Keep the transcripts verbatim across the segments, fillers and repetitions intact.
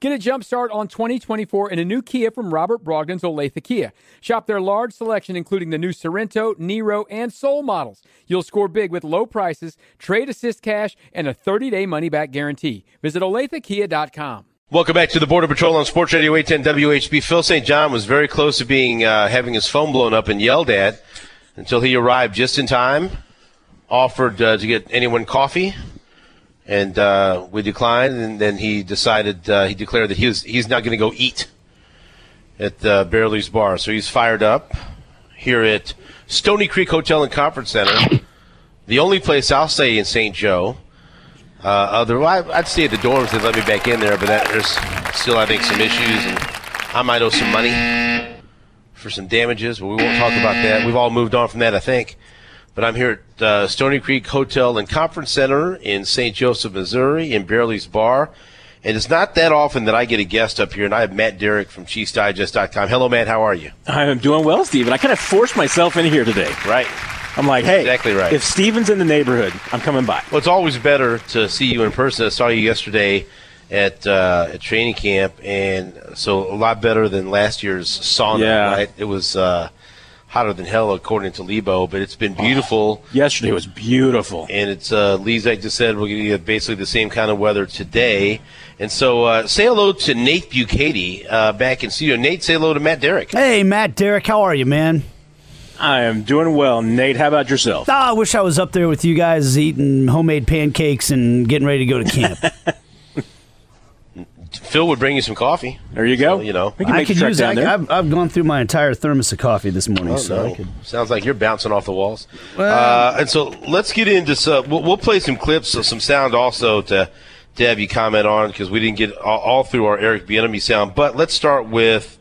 Get a jump start on twenty twenty-four in a new Kia from Robert Brogdon's Olathe Kia. Shop their large selection, including the new Sorrento, Nero, and Soul models. You'll score big with low prices, trade assist cash, and a thirty-day money-back guarantee. Visit Olathe Kia dot com. Welcome back to the Border Patrol on Sports Radio eight ten W H B. Phil Saint John was very close to being uh, having his phone blown up and yelled at until he arrived just in time, offered uh, to get anyone coffee, and uh, we declined, and then he decided, uh, he declared that he was, he's not going to go eat at uh, Bearley's Bar. So he's fired up here at Stony Creek Hotel and Conference Center, the only place I'll say in Saint Joe. Uh, other, well, I'd stay at the dorms. They'd let me back in there, but that, there's still, I think, some issues, and I might owe some money for some damages, but we won't talk about that. We've all moved on from that, I think. But I'm here at uh, Stony Creek Hotel and Conference Center in Saint Joseph, Missouri, in Bearley's Bar. And it's not that often that I get a guest up here, and I have Matt Derrick from Chiefs Digest dot com. Hello, Matt. How are you? I'm doing well, Stephen. I kind of forced myself in here today. Right. I'm like, hey, exactly right. If Steven's in the neighborhood, I'm coming by. Well, it's always better to see you in person. I saw you yesterday at uh, at training camp, and so a lot better than last year's sauna, yeah. right? It was uh, hotter than hell, according to Lebo, but it's been beautiful. Oh, yesterday was beautiful. And it's, uh, Lee's, like just said, we're going to get basically the same kind of weather today. And so uh, say hello to Nate Bukaty uh, back in studio. Nate, say hello to Matt Derrick. Hey, Matt Derrick, how are you, man? I am doing well. Nate, how about yourself? Oh, I wish I was up there with you guys eating homemade pancakes and getting ready to go to camp. Phil would bring you some coffee. There you go. So, you know, we can I make could a trek use down that. there. I've, I've gone through my entire thermos of coffee this morning. Oh, so no. I could... Sounds like you're bouncing off the walls. Well, uh, and so let's get into some. We'll, we'll play some clips of some sound also to, to have you comment on, because we didn't get all, all through our Eric Bieniemy sound. But let's start with.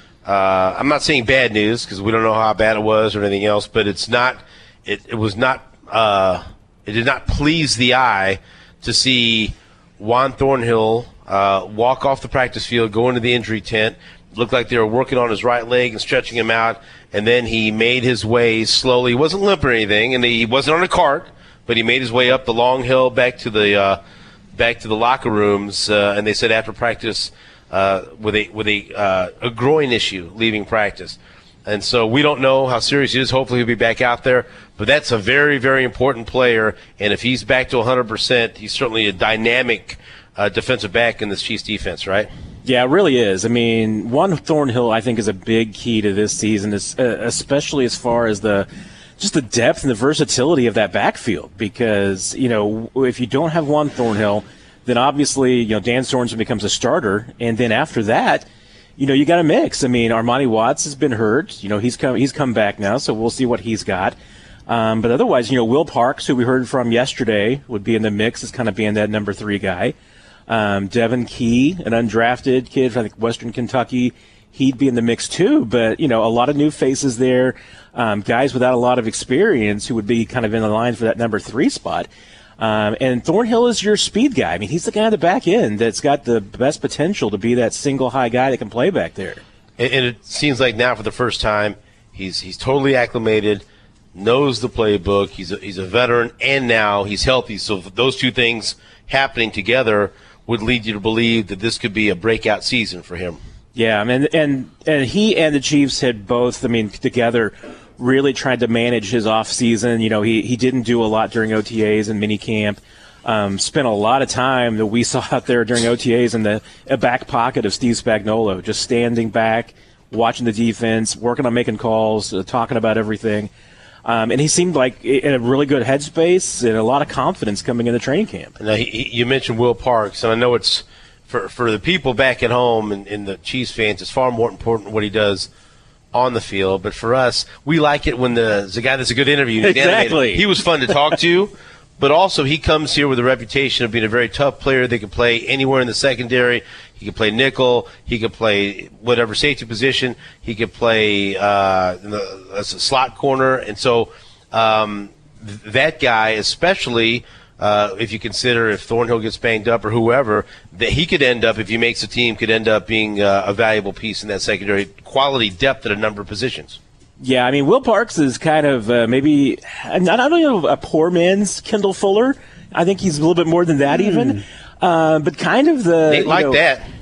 Uh, I'm not saying bad news, because we don't know how bad it was or anything else, but it's not. It, it was not. Uh, it did not please the eye to see Juan Thornhill uh, walk off the practice field, go into the injury tent. It looked like they were working on his right leg and stretching him out, and then he made his way slowly. He wasn't limping or anything, and he wasn't on a cart, but he made his way up the long hill back to the uh, back to the locker rooms. Uh, and they said after practice. Uh, with a with a uh, a groin issue leaving practice, and so we don't know how serious it is. Hopefully he'll be back out there, but that's a very very important player, and if he's back to one hundred percent, he's certainly a dynamic uh, defensive back in this Chiefs defense, right? Yeah, it really is. I mean, Juan Thornhill, I think, is a big key to this season, especially as far as the just the depth and the versatility of that backfield. Because you know, if you don't have Juan Thornhill, then obviously, you know, Dan Sorensen becomes a starter, and then after that, you know, you got a mix. I mean, Armani Watts has been hurt. You know, he's come he's come back now, so we'll see what he's got. Um, but otherwise, you know, Will Parks, who we heard from yesterday, would be in the mix as kind of being that number three guy. Um, Devin Key, an undrafted kid from I think Western Kentucky, he'd be in the mix too. But you know, a lot of new faces there, um, guys without a lot of experience who would be kind of in the line for that number three spot. Um, and Thornhill is your speed guy. I mean, he's the guy at the back end that's got the best potential to be that single high guy that can play back there. And, and it seems like now for the first time, he's he's totally acclimated, knows the playbook. He's a, he's a veteran, and now he's healthy. So those two things happening together would lead you to believe that this could be a breakout season for him. Yeah, I mean, and and he and the Chiefs had both, I mean, together really tried to manage his off season. You know, he, he didn't do a lot during O T As and mini camp. Um, spent a lot of time that we saw out there during O T As in the back pocket of Steve Spagnuolo, just standing back, watching the defense, working on making calls, uh, talking about everything. Um, and he seemed like in a really good headspace and a lot of confidence coming into training camp. Now, he, he, you mentioned Will Parks, and I know it's for for the people back at home and, and the Chiefs fans, it's far more important what he does on the field. But for us, we like it when the, the guy that's a good interview. Exactly. He was fun to talk to, but also he comes here with a reputation of being a very tough player. They can play anywhere in the secondary. He can play nickel. He can play whatever safety position. He can play uh, in the, as a slot corner. And so um, th- that guy, especially uh, if you consider if Thornhill gets banged up or whoever, that he could end up, if he makes the team, could end up being uh, a valuable piece in that secondary. Quality depth at a number of positions. Yeah, I mean, Will Parks is kind of uh, maybe not only a poor man's Kendall Fuller. I think he's a little bit more than that, mm. even. Uh, but kind of the Nate like know, that.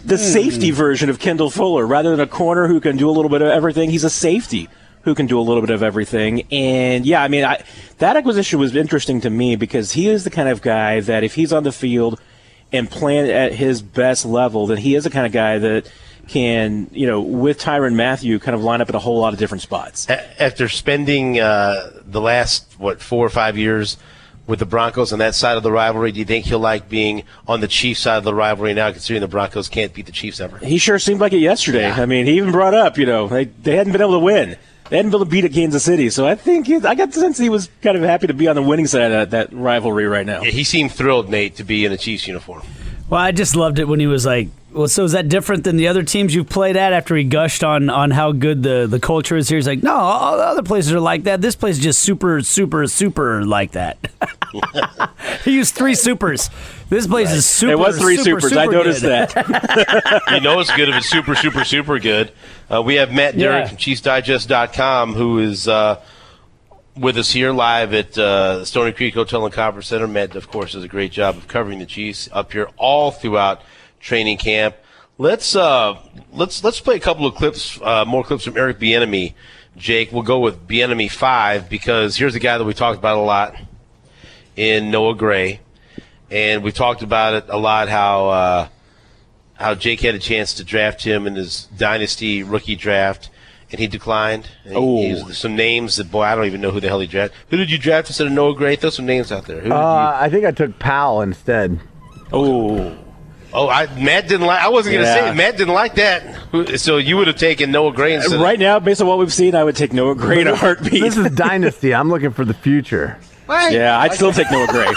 the mm. safety version of Kendall Fuller. Rather than a corner who can do a little bit of everything, he's a safety who can do a little bit of everything. And, yeah, I mean, I, that acquisition was interesting to me because he is the kind of guy that if he's on the field and playing at his best level, then he is the kind of guy that can, you know, with Tyrann Mathieu, kind of line up at a whole lot of different spots. After spending uh, the last, what, four or five years with the Broncos on that side of the rivalry, do you think he'll like being on the Chiefs side of the rivalry now, considering the Broncos can't beat the Chiefs ever? He sure seemed like it yesterday. Yeah. I mean, he even brought up, you know, they, they hadn't been able to win. They hadn't been able to beat at Kansas City. So I think he, I got the sense he was kind of happy to be on the winning side of that, that rivalry right now. Yeah, he seemed thrilled, Nate, to be in a Chiefs uniform. Well, I just loved it when he was like, well, so is that different than the other teams you've played at after he gushed on, on how good the, the culture is here? He's like, no, all the other places are like that. This place is just super, super, super like that. He used three supers. This place right. is super, It was three super, supers. super I noticed good. that. You know it's good if it's super, super, super good. Uh, we have Matt Derrick yeah. from Chiefs Digest dot com who is uh, with us here live at uh, Stony Creek Hotel and Conference Center. Matt, of course, does a great job of covering the Chiefs up here all throughout training camp. Let's uh, let's let's play a couple of clips, uh, more clips from Eric Bieniemy. Jake, we'll go with Bieniemy five because here's a guy that we talked about a lot in Noah Gray, and we talked about it a lot how uh, how Jake had a chance to draft him in his dynasty rookie draft, and he declined. Oh, he, he some names that boy I don't even know who the hell he drafted. Who did you draft instead of Noah Gray? Throw some names out there. Who did uh, you? I think I took Powell instead. Oh. Oh, I, Matt didn't like. I wasn't going to yeah. say it. Matt didn't like that. So you would have taken Noah Gray instead. Right now, based on what we've seen, I would take Noah Gray in a heartbeat. This is dynasty. I'm looking for the future. Right. Yeah, I'd still take Noah Gray.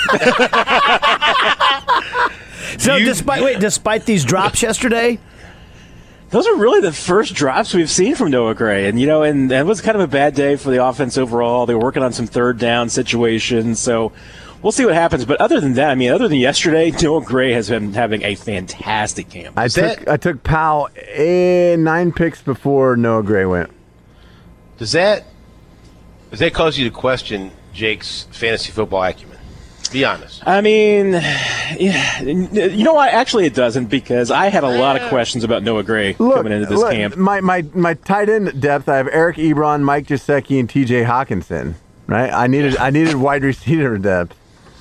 So, you, despite wait, despite these drops yesterday, those are really the first drops we've seen from Noah Gray, and you know, and it was kind of a bad day for the offense overall. They were working on some third down situations, so. We'll see what happens, but other than that, I mean, other than yesterday, Noah Gray has been having a fantastic camp. I took I took Powell in nine picks before Noah Gray went. Does that does that cause you to question Jake's fantasy football acumen? Be honest. I mean, yeah, you know what? Actually, it doesn't because I had a lot of questions about Noah Gray look, coming into this look, camp. My, my my tight end depth, I have Eric Ebron, Mike Gesicki, and T J Hawkinson. Right? I needed I needed wide receiver depth.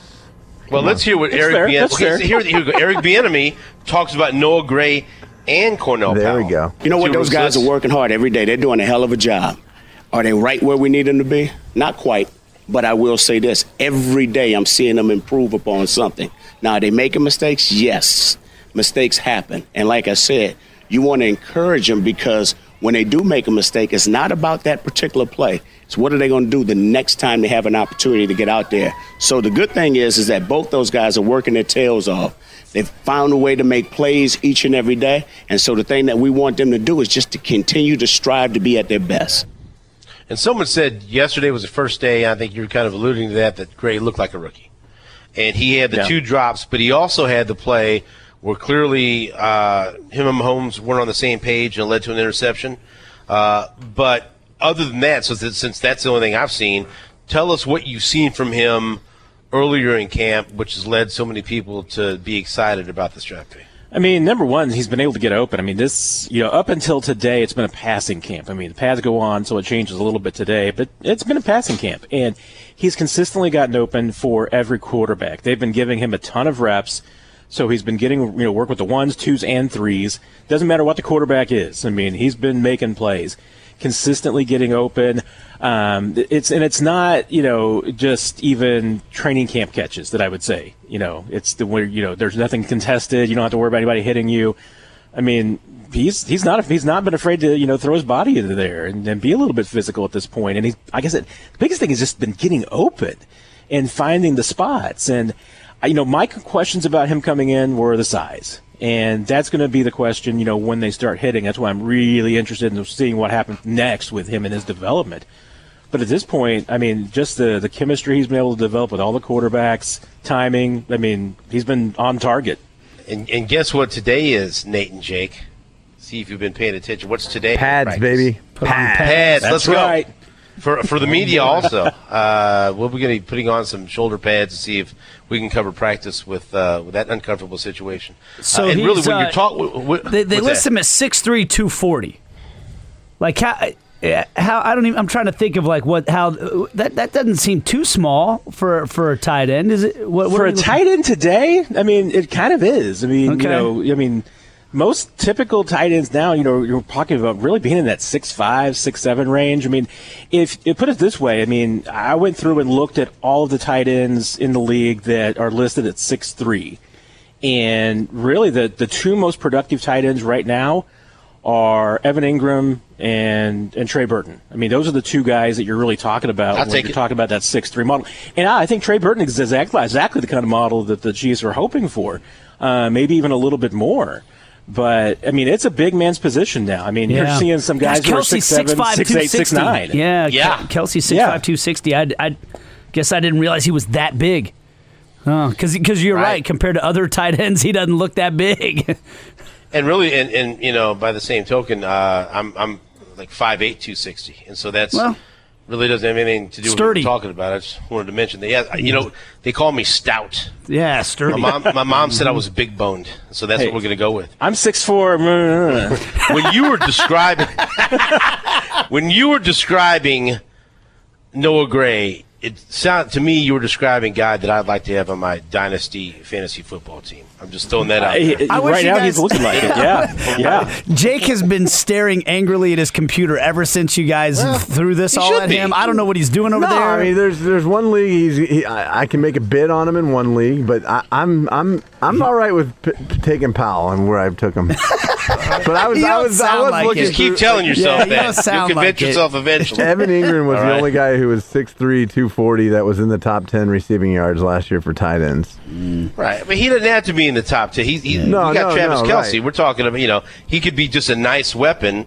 Well, let's hear what Eric Bieniemy. Okay, here, here we go. Eric Bieniemy talks about Noah Gray and Cornell there Powell. There we go. You know what? Those guys are working hard every day. They're doing a hell of a job. Are they right where we need them to be? Not quite. But I will say this. Every day I'm seeing them improve upon something. Now, are they making mistakes? Yes. Mistakes happen. And like I said, you want to encourage them because when they do make a mistake, it's not about that particular play. It's what are they going to do the next time they have an opportunity to get out there. So the good thing is, is that both those guys are working their tails off. They've found a way to make plays each and every day. And so the thing that we want them to do is just to continue to strive to be at their best. And someone said yesterday was the first day, I think you were kind of alluding to that, that Gray looked like a rookie. And he had the yeah. two drops, but he also had the play where clearly uh, him and Mahomes weren't on the same page and it led to an interception. Uh, but other than that, so that, since that's the only thing I've seen, tell us what you've seen from him earlier in camp, which has led so many people to be excited about this draft pick. I mean, number one, he's been able to get open. I mean, this, you know, up until today, it's been a passing camp. I mean, the pads go on, so it changes a little bit today, but it's been a passing camp. And he's consistently gotten open for every quarterback. They've been giving him a ton of reps, so he's been getting, you know, work with the ones, twos, and threes. Doesn't matter what the quarterback is. I mean, he's been making plays, consistently getting open. Um, it's and it's not, you know, just even training camp catches that I would say. You know, it's the where you know there's nothing contested. You don't have to worry about anybody hitting you. I mean, he's he's not he's not been afraid to you know throw his body into there and, and be a little bit physical at this point. And he, I guess, it, the biggest thing has just been getting open and finding the spots. And you know, my questions about him coming in were the size. And that's going to be the question, you know, when they start hitting. That's why I'm really interested in seeing what happens next with him and his development. But at this point, I mean, just the, the chemistry he's been able to develop with all the quarterbacks, timing, I mean, he's been on target. And, and guess what today is, Nate and Jake? See if you've been paying attention. What's today? Pads, baby. Pads. Pads. That's Let's right. go. for for the media also. Uh, we'll be going to be putting on some shoulder pads to see if we can cover practice with uh, with that uncomfortable situation. So uh, and he's, really, when uh, you're talking, they, they list him at six three, two forty. Like how? How I don't even. I'm trying to think of like what how that that doesn't seem too small for for a tight end. Is it? What, what for a tight end today? I mean, it kind of is. I mean, Okay. you know, I mean. Most typical tight ends now, you know, you're talking about really being in that six five, six seven range. I mean, if, if put it this way, I mean, I went through and looked at all of the tight ends in the league that are listed at six three, and really the the two most productive tight ends right now are Evan Ingram and and Trey Burton. I mean, those are the two guys that you're really talking about I'll when take you're it. talking about that six three model. And I think Trey Burton is exactly exactly the kind of model that the Chiefs are hoping for, uh, maybe even a little bit more. But, I mean, it's a big man's position now. I mean, Yeah. you're seeing some guys Gosh, who are Kelsey's six seven, six eight, six nine. Yeah, Yeah. Ke- Kelsey six Yeah. five, two sixty. I I guess I didn't realize he was that big. Oh, because because you're right. Right. Compared to other tight ends, he doesn't look that big. And really, and, and you know, by the same token, uh, I'm I'm like five eight, two sixty, and so that's Well, really doesn't have anything to do with sturdy. what we're talking about. I just wanted to mention that. Yeah, you know, they call me stout. yeah, My sturdy. mom, my mom said I was big boned, so that's Hey. what we're going to go with. I'm six four. When you were describing, when you were describing Noah Gray, it sounded to me you were describing a guy that I'd like to have on my dynasty fantasy football team. I'm just throwing that out there. I wish right you now, guys- he's looking like it. Yeah, yeah. Jake has been staring angrily at his computer ever since you guys threw this he all should at be. him. I don't know what he's doing over No, there. I mean, there's there's one league. He's he, I, I can make a bid on him in one league, but I, I'm I'm I'm all right with p- p- taking Powell and where I took him. But I was You I don't was I sound was like looking it. Just keep through- telling yourself Yeah, you that. don't sound You'll convince like it. yourself eventually. Evan Ingram was All the right. only guy who was six three, two forty that was in the top ten receiving yards last year for tight ends. Right, but he doesn't have to be in the top ten. He's, he's No, we got no, Travis no, Kelce. right. We're talking about, you know, he could be just a nice weapon.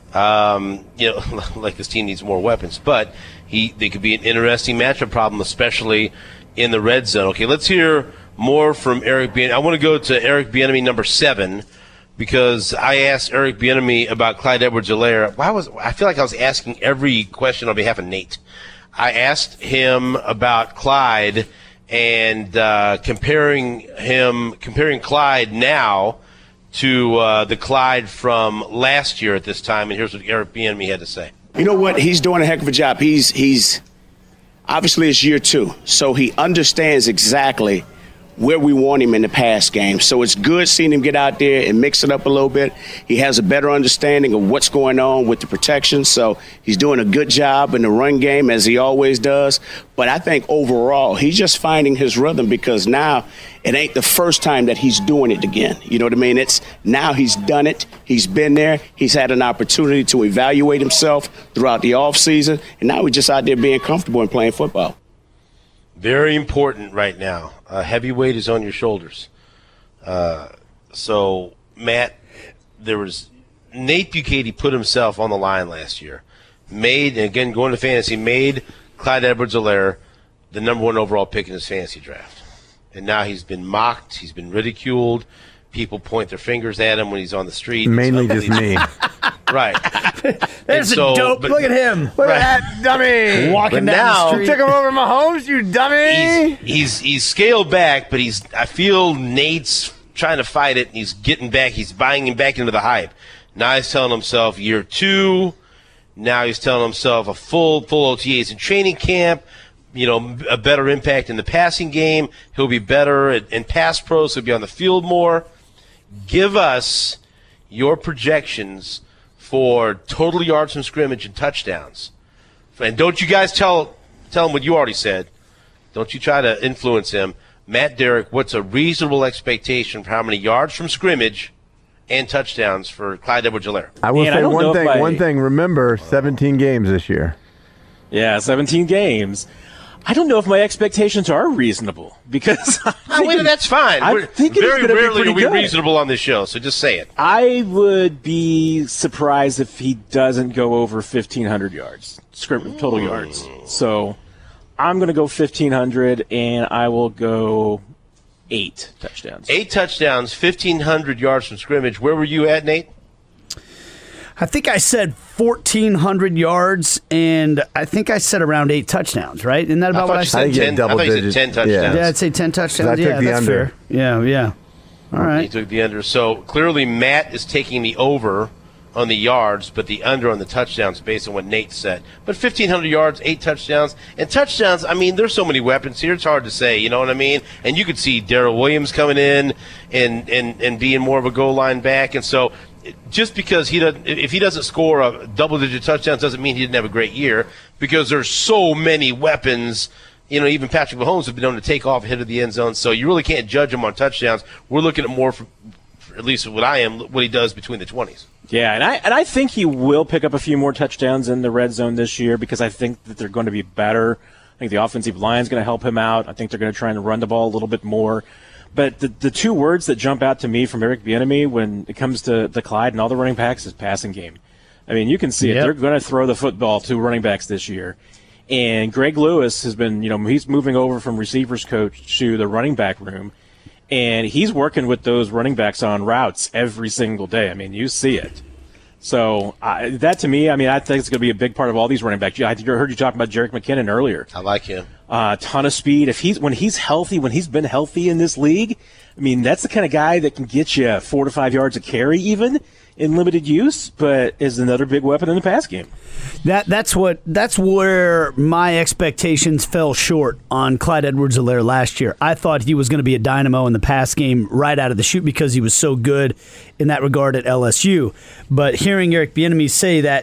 Um, you know, like this team needs more weapons, but he they could be an interesting matchup problem, especially in the red zone. Okay, let's hear more from Eric Bieniemy. I want to go to Eric Bieniemy, number seven, because I asked Eric Bieniemy about Clyde Edwards-Helaire. Why was I feel like I was asking every question on behalf of Nate. I asked him about Clyde and uh, comparing him, comparing Clyde now to uh, the Clyde from last year at this time, and here's what Eric Bieniemy had to say. You know what? He's doing a heck of a job. He's he's obviously it's year two, so he understands exactly where we want him in the pass game. So it's good seeing him get out there and mix it up a little bit. He has a better understanding of what's going on with the protection. So he's doing a good job in the run game, as he always does. But I think overall, he's just finding his rhythm, because now it ain't the first time that he's doing it again. You know what I mean? It's now he's done it. He's been there. He's had an opportunity to evaluate himself throughout the offseason. And now he's just out there being comfortable and playing football. Very important right now. Uh, heavy weight is on your shoulders. Uh, so, Matt, there was Nate Bukaty put himself on the line last year. Made, and again, going to fantasy, made Clyde Edwards-Helaire the number one overall pick in his fantasy draft. And now he's been mocked. He's been ridiculed. People point their fingers at him when he's on the street. Mainly It's just me. Right. There's And so- a dope. but- Look at him. Look at that dummy. Walking But down now- the street. Took him over Mahomes, you dummy. he's, he's he's scaled back, but he's I feel Nate's trying to fight it, and he's getting back. He's buying him back into the hype. Now he's telling himself year two. Now he's telling himself a full full O T As in training camp. You know, a better impact in the passing game. He'll be better at, in pass pros. He'll be on the field more. Give us your projections for total yards from scrimmage and touchdowns. And don't you guys tell tell him what you already said. Don't you try to influence him. Matt Derrick, what's a reasonable expectation for how many yards from scrimmage and touchdowns for Clyde Edwards-Helaire? I will Man, I say don't know one if thing. I- One thing. Remember, seventeen games this year. Yeah, seventeen games. I don't know if my expectations are reasonable, because I'm I mean, thinking- that's fine. I'm We're- thinking it's very gonna be rarely pretty are we good. reasonable on this show, so just say it. I would be surprised if he doesn't go over fifteen hundred yards, script total yards. So I'm going to go fifteen hundred, and I will go eight touchdowns. Eight touchdowns, fifteen hundred yards from scrimmage. Where were you at, Nate? I think I said fourteen hundred yards, and I think I said around eight touchdowns, right? Isn't that about I what I you said? I think you had ten, double I thought you said digits. ten touchdowns. Yeah, I'd say ten touchdowns. I took Yeah, the that's under. fair. Yeah, yeah. All He right. took the under. So clearly Matt is taking the over on the yards, but the under on the touchdowns based on what Nate said. But fifteen hundred yards, eight touchdowns. And touchdowns, I mean, there's so many weapons here, it's hard to say, you know what I mean? And you could see Darrell Williams coming in and, and, and being more of a goal line back. And so just because he doesn't, if he doesn't score a double-digit touchdowns doesn't mean he didn't have a great year, because there's so many weapons. You know, even Patrick Mahomes has been known to take off ahead of the end zone, so you really can't judge him on touchdowns. We're looking at more, for, for at least what I am, what he does between the twenties. Yeah, and I and I think he will pick up a few more touchdowns in the red zone this year, because I think that they're going to be better. I think the offensive line is going to help him out. I think they're going to try and run the ball a little bit more. But the the two words that jump out to me from Eric Bieniemy when it comes to the Clyde and all the running backs is passing game. I mean, you can see Yep. it. They're going to throw the football to running backs this year. And Greg Lewis has been, you know, he's moving over from receivers coach to the running back room. And he's working with those running backs on routes every single day. I mean, you see it. So uh, that to me, I mean, I think it's going to be a big part of all these running backs. I heard you talking about Jerick McKinnon earlier. I like him. A uh, ton of speed. If he's when he's healthy, when he's been healthy in this league, I mean, that's the kind of guy that can get you four to five yards a carry, even in limited use, but is another big weapon in the pass game. That that's what that's where my expectations fell short on Clyde Edwards-Helaire last year. I thought he was going to be a dynamo in the pass game right out of the chute because he was so good in that regard at L S U. But hearing Eric Bieniemy say that,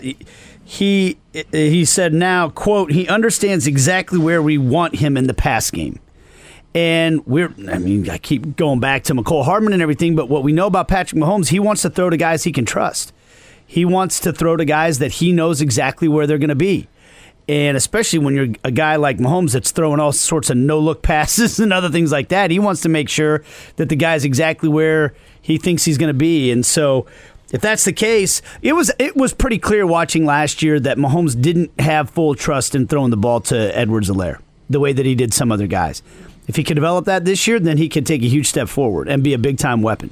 he he said now, quote, he understands exactly where we want him in the pass game. And we're, I mean, I keep going back to McCole Hardman and everything, but what we know about Patrick Mahomes, he wants to throw to guys he can trust. He wants to throw to guys that he knows exactly where they're going to be. And especially when you're a guy like Mahomes that's throwing all sorts of no-look passes and other things like that, he wants to make sure that the guy's exactly where he thinks he's going to be. And so if that's the case, it was it was pretty clear watching last year that Mahomes didn't have full trust in throwing the ball to Edwards-Helaire the way that he did some other guys. If he could develop that this year, then he could take a huge step forward and be a big-time weapon.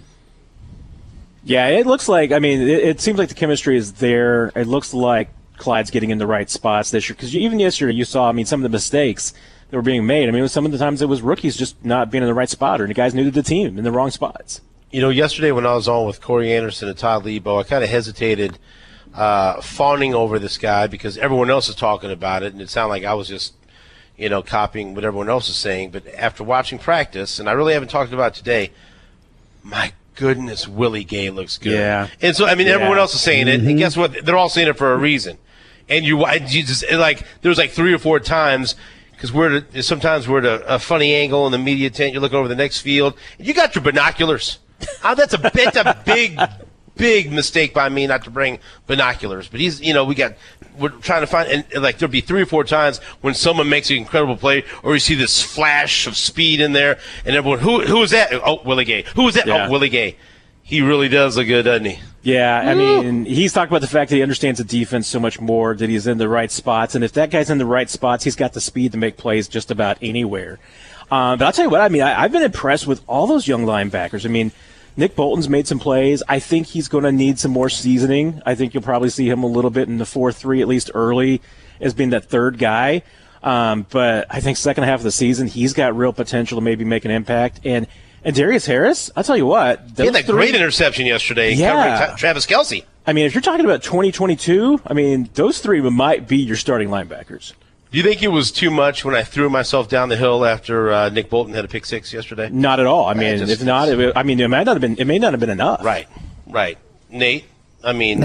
Yeah, it looks like, I mean, it, it seems like the chemistry is there. It looks like Clyde's getting in the right spots this year. Because even yesterday you saw, I mean, some of the mistakes that were being made. I mean, some of the times it was rookies just not being in the right spot, or the guys new to the team in the wrong spots. You know, yesterday when I was on with Corey Anderson and Todd Lebo, I kind of hesitated uh, fawning over this guy because everyone else is talking about it, and it sounded like I was just, you know, copying what everyone else is saying. But after watching practice, and I really haven't talked about it today, my goodness, Willie Gay looks good. Yeah. And so, I mean, Yeah. everyone else is saying it, and guess what? They're all saying it for a reason. And you, you just, like, there was like three or four times, because we're at a, sometimes we're at a, a funny angle in the media tent. You look over the next field, and you got your binoculars. Oh, that's a that's a big, big mistake by me not to bring binoculars. But he's, you know, we got, we're trying to find, and like there'll be three or four times when someone makes an incredible play, or you see this flash of speed in there, and everyone, who who is that? Oh, Willie Gay. Who is that? Yeah. Oh, Willie Gay. He really does look good, doesn't he? Yeah, I mean, he's talked about the fact that he understands the defense so much more, that he's in the right spots. And if that guy's in the right spots, he's got the speed to make plays just about anywhere. Uh, but I'll tell you what, I mean, I, I've been impressed with all those young linebackers. I mean, Nick Bolton's made some plays. I think he's going to need some more seasoning. I think you'll probably see him a little bit in the four three, at least early, as being that third guy. Um, but I think second half of the season, he's got real potential to maybe make an impact. And And Darius Harris, I'll tell you what. He had that three, great interception yesterday Yeah. covering Tra- Travis Kelce. I mean, if you're talking about twenty twenty-two, I mean, those three might be your starting linebackers. Do you think it was too much when I threw myself down the hill after uh, Nick Bolton had a pick six yesterday? Not at all. I mean, just- if not, it, I mean, it might not have been. It may not have been enough. Right, right. Nate, I mean,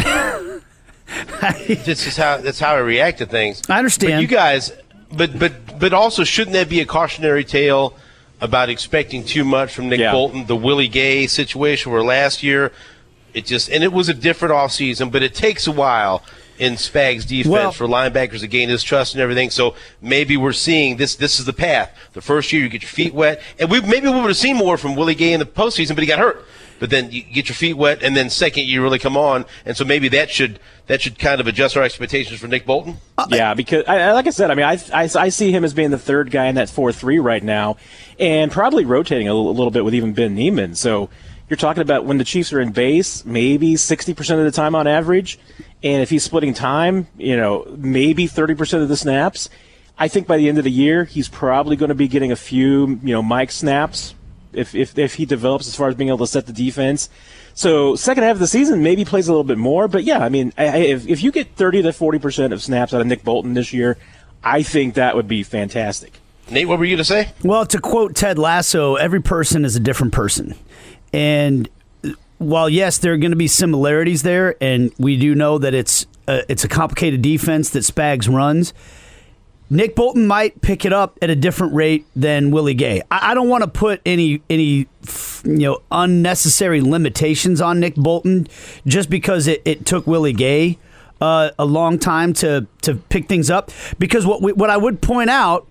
this is how that's how I react to things. I understand. But you guys, but but but also, shouldn't that be a cautionary tale about expecting too much from Nick Yeah. Bolton? The Willie Gay situation where last year it just, and it was a different offseason, but it takes a while in Spag's defense Well- for linebackers to gain his trust and everything. So maybe we're seeing this. This is the path. The first year you get your feet wet, and we maybe we would have seen more from Willie Gay in the postseason, but he got hurt. But then you get your feet wet, and then second you really come on, and so maybe that should that should kind of adjust our expectations for Nick Bolton. Yeah, because I, I- like I said, I mean, I, I, I see him as being the third guy in that four three right now, and probably rotating a little, a little bit with even Ben Neiman. So you're talking about when the Chiefs are in base, maybe sixty percent of the time on average, And if he's splitting time, you know, maybe thirty percent of the snaps, I think by the end of the year, he's probably going to be getting a few, you know, Mike snaps if, if, if he develops as far as being able to set the defense. So second half of the season, maybe plays a little bit more. But, yeah, I mean, I, if, if you get thirty to forty percent of snaps out of Nick Bolton this year, I think that would be fantastic. Nate, what were you going to say? Well, to quote Ted Lasso, every person is a different person. And while, yes, there are going to be similarities there, and we do know that it's a, it's a complicated defense that Spags runs, Nick Bolton might pick it up at a different rate than Willie Gay. I, I don't want to put any any you know unnecessary limitations on Nick Bolton just because it, it took Willie Gay uh, a long time to to pick things up. Because what we, what I would point out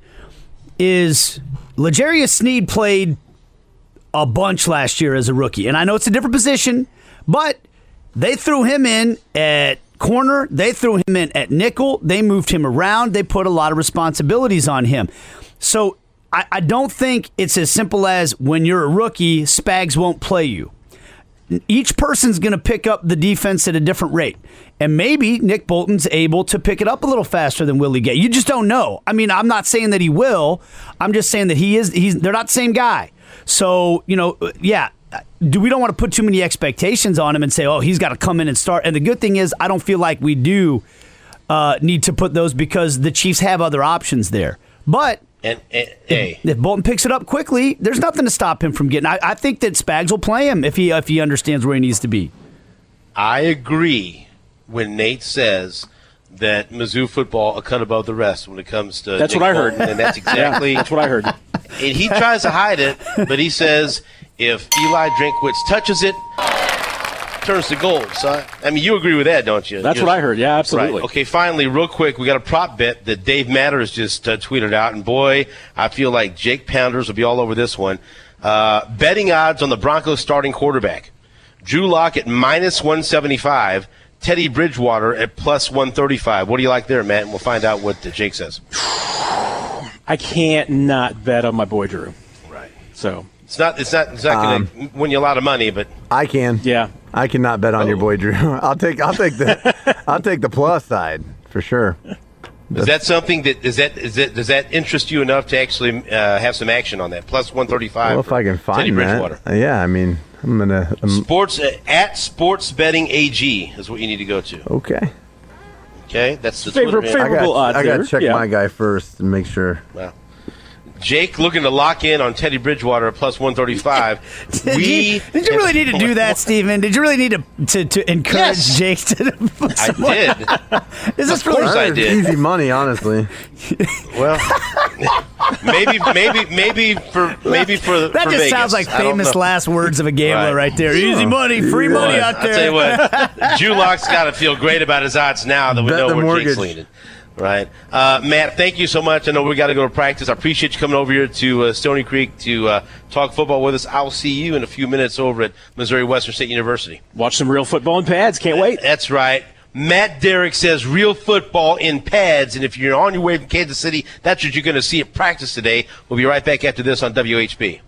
is L'Jarius Sneed played a bunch last year as a rookie, and I know it's a different position, but they threw him in at corner, they threw him in at nickel, they moved him around, they put a lot of responsibilities on him. So I, I don't think it's as simple as when you're a rookie, Spags won't play you. Each person's going to pick up the defense at a different rate. And maybe Nick Bolton's able to pick it up a little faster than Willie Gay. You just don't know. I mean, I'm not saying that he will. I'm just saying that he is. He's. They're not the same guy. So, you know, yeah, do we don't want to put too many expectations on him and say, oh, he's got to come in and start. And the good thing is I don't feel like we do uh, need to put those because the Chiefs have other options there. But and, and hey. if, if Bolton picks it up quickly, there's nothing to stop him from getting. I, I think that Spags will play him if he if he understands where he needs to be. I agree when Nate says that Mizzou football a cut above the rest when it comes to that's Nick what I Bolton, heard, and that's exactly yeah, that's what I heard. And he tries to hide it, but he says if Eli Drinkwitz touches it, turns to gold. So I, I mean, you agree with that, don't you? That's You're, what I heard. Yeah, absolutely. Right. Okay, finally, real quick, we got a prop bet that Dave Matters just uh, tweeted out, and boy, I feel like Jake Pounders will be all over this one. Uh, betting odds on the Broncos starting quarterback: Drew Lock at minus one seventy-five. Teddy Bridgewater at plus one thirty-five. What do you like there, Matt? And we'll find out what Jake says. I can't not bet on my boy Drew. Right. So it's not it's not it's not going to um, win you a lot of money, but I can. Yeah. I cannot bet on oh. your boy Drew. I'll take I'll take the I'll take the plus side for sure. Is that something that is that is that does that interest you enough to actually uh, have some action on that plus one thirty-five? Well, if I can find Teddy Bridgewater. that, yeah. I mean, I'm gonna I'm, sports uh, at Sports Betting A G is what you need to go to. Okay. Okay, that's the Favor, Twitter handle. favorable I got, odds I got to there. check yeah. my guy first and make sure. Wow. Jake looking to lock in on Teddy Bridgewater at plus one thirty-five. Did, we you, did you really need to do that, Steven? Did you really need to to, to encourage Yes. Jake to put I someone- did. Is this Of course really I That is did. easy money, honestly. Well, maybe, maybe, maybe for maybe for That for just Vegas. sounds like I don't famous know. last words of a gambler Right. right there. Easy money, free money Yeah. out I'll there. tell you what, Drew Lock's got to feel great about his odds now that we Bet know the where mortgage. Jake's leaning. Right, uh, Matt. Thank you so much. I know we got to go to practice. I appreciate you coming over here to uh, Stony Creek to uh, talk football with us. I'll see you in a few minutes over at Missouri Western State University. Watch some real football in pads. Can't wait. That's right. Matt Derrick says real football in pads, and if you're on your way from Kansas City, that's what you're going to see at practice today. We'll be right back after this on W H B.